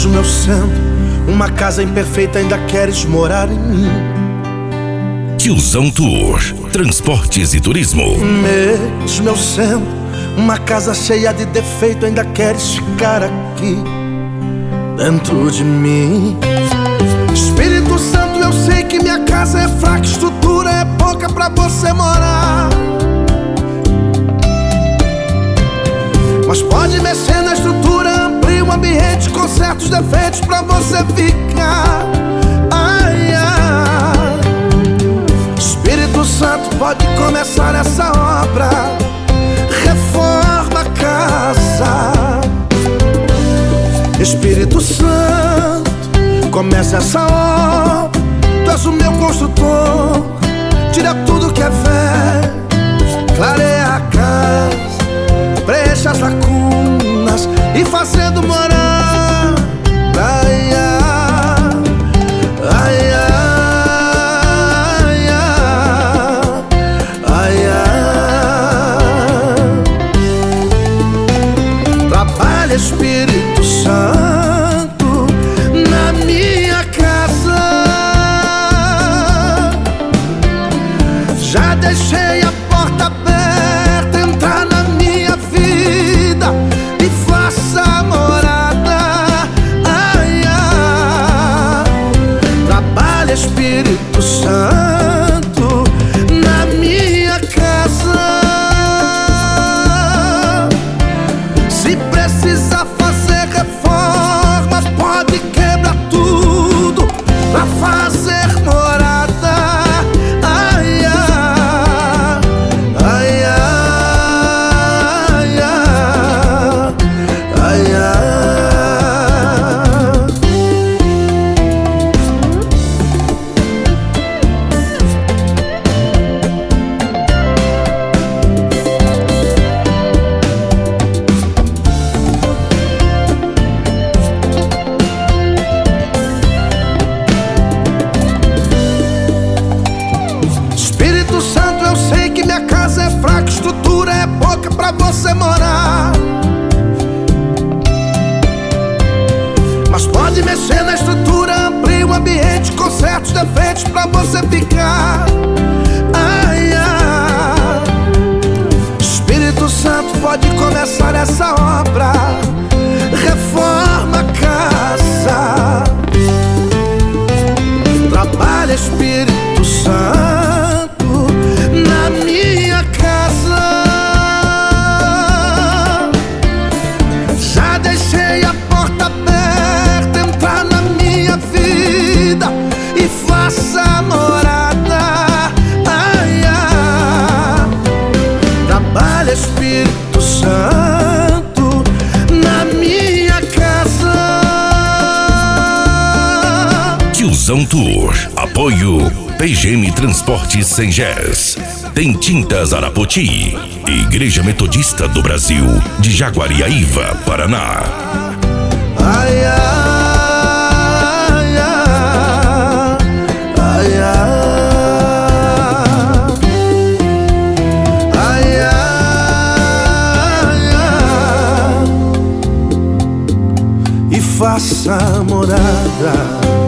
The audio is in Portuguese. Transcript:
Mesmo eu sendo uma casa imperfeita, ainda queres morar em mim. Tiozão Tour, transportes e turismo. Mesmo eu sendo uma casa cheia de defeito, ainda queres ficar aqui dentro de mim. Espírito Santo, eu sei que minha casa é fraca, estrutura é pouca pra você morar, mas pode mexer na estrutura, amplia o ambiente, conserta os defeitos pra você ficar. Ai, ai. Espírito Santo, pode começar essa obra, reforma a casa. Espírito Santo, comece essa obra, tu és o meu construtor. Tira tudo que é velho, clareia a casa, preencha as lacunas e fazendo morar. Ai, ai, ai, ai, ai. Trabalha, Espírito Santo, na minha casa. Já deixei a porta aberta, entrar na minha vida e faça morada. Ai, ai. Trabalha, Espírito Santo, na minha casa. Se precisar fazer reforma, pode quebrar tudo pra fazer morada. Ai, ai, ai, ai, ai, ai. Espírito Santo, eu sei que minha casa é fraca, estrutura é pouca pra você morar, mas pode mexer na estrutura, amplia o ambiente, conserta os defeitos pra você ficar. Ai, ai. Espírito Santo, pode começar essa obra, reforma a casa. Trabalha, Espírito Santo, na minha casa. Já deixei a porta aberta, entrar na minha vida e faça morada. Ai, ai. Trabalha, Espírito Santo, na minha casa. Tiozão Tour, apoio PGM Transportes Sengés. Tem Tintas Arapoti, Igreja Metodista do Brasil, de Jaguariaíva, Paraná. Ai, ai, ai, ai, ai, ai, ai. E faça morada.